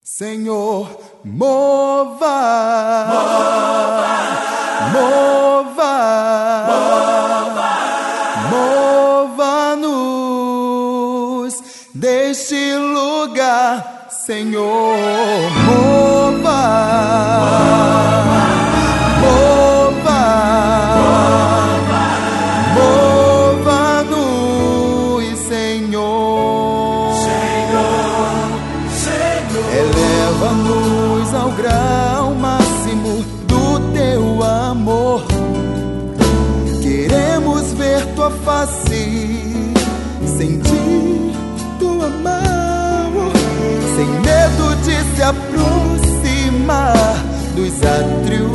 Senhor, mova-nos deste lugar, Senhor, mova-nos, Senhor, eleva-nos ao grau máximo do teu amor. Queremos ver tua face, sentir tua mão, sem medo de se aproximar dos átrios